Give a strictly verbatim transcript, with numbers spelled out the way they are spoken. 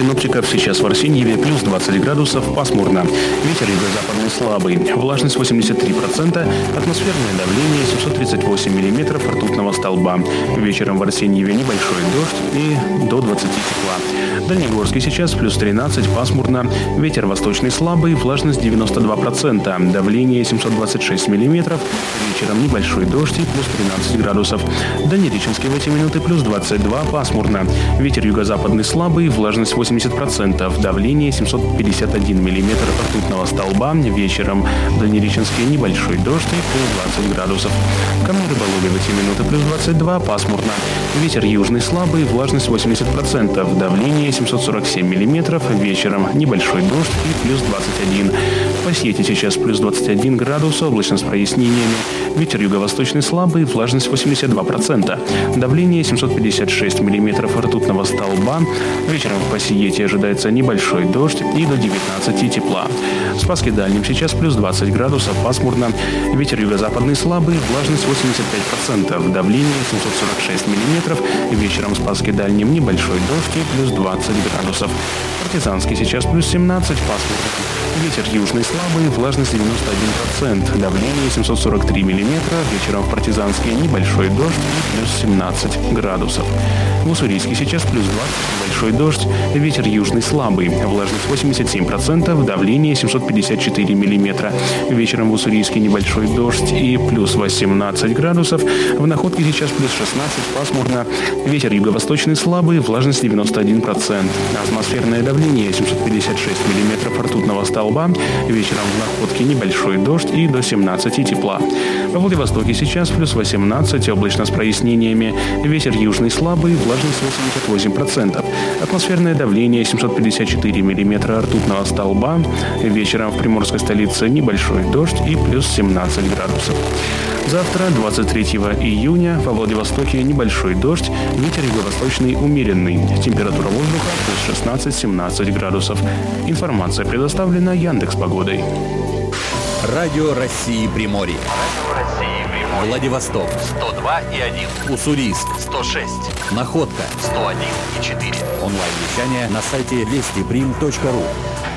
синоптиков, сейчас в Арсеньеве плюс двадцать градусов, пасмурно. Ветер юго-западный слабый, влажность восемьдесят три процента, атмосферное давление семьсот тридцать восемь миллиметров ртутного столба. Вечером в Арсеньеве небольшой дождь и до двадцати тепла. Дальнегорске сейчас плюс тринадцать, пасмурно. Ветер восточный слабый, влажность девяносто два процента, давление семьсот двадцать шесть миллиметров. Вечером небольшой дождь и плюс тринадцать градусов. Дальнереченске в эти минуты плюс двадцать два, пасмурно. Ветер юго-западный слабый, влажность восемьдесят процентов, давление семьсот пятьдесят один миллиметр ртутного столба. Вечером в Дальнереченске небольшой дождь и плюс двадцать градусов. Камы-Рыболовье в эти минуты плюс двадцать два, пасмурно. Ветер южный слабый, влажность восемьдесят процентов, давление семьсот сорок семь миллиметров. Вечером небольшой дождь и плюс двадцать один. В Пассиете сейчас плюс двадцать один градус, облачно с прояснениями. Ветер юго-восточный слабый, влажность восемьдесят два процента. Давление семьсот пятьдесят шесть миллиметров ртутного столба. Вечером в Пассиете ожидается небольшой дождь и до девятнадцати тепла. В Спасске Дальнем сейчас плюс двадцать градусов, пасмурно. Ветер юго-западный слабый, влажность восемьдесят пять процентов. Давление семьсот сорок шесть миллиметров. Вечером в Спасске Дальнем небольшой дождь и плюс двадцать градусов. Партизанский сейчас плюс семнадцать, пасмурно. Ветер южный слабый, влажность девяносто один процент, давление семьсот сорок три миллиметра, вечером в Партизанске небольшой дождь и плюс семнадцать градусов. В Уссурийске сейчас плюс двадцать, небольшой дождь, ветер южный слабый, влажность восемьдесят семь процентов, давление семьсот пятьдесят четыре миллиметра. Вечером в Уссурийске небольшой дождь и плюс восемнадцать градусов. В Находке сейчас плюс шестнадцать, пасмурно, ветер юго-восточный слабый, влажность девяносто один процент. Атмосферное давление семьсот пятьдесят шесть миллиметров ртутного столба. Вечером в Находке небольшой дождь и до семнадцати тепла. Во Владивостоке сейчас плюс восемнадцать, облачно с прояснениями. Ветер южный слабый, влажность восемьдесят восемь процентов. Атмосферное давление семьсот пятьдесят четыре миллиметра ртутного столба. Вечером в приморской столице небольшой дождь и плюс семнадцать градусов. Завтра, двадцать третьего июня, во Владивостоке небольшой дождь, ветер юго-восточный умеренный. Температура воздуха плюс шестнадцать-семнадцать градусов. Информация предоставлена Яндекс.Погодой. Радио России Приморье. Владивосток сто два и один. Уссурийск сто шесть. Находка сто один и четыре. Онлайн-вещание на сайте вести прим точка ру.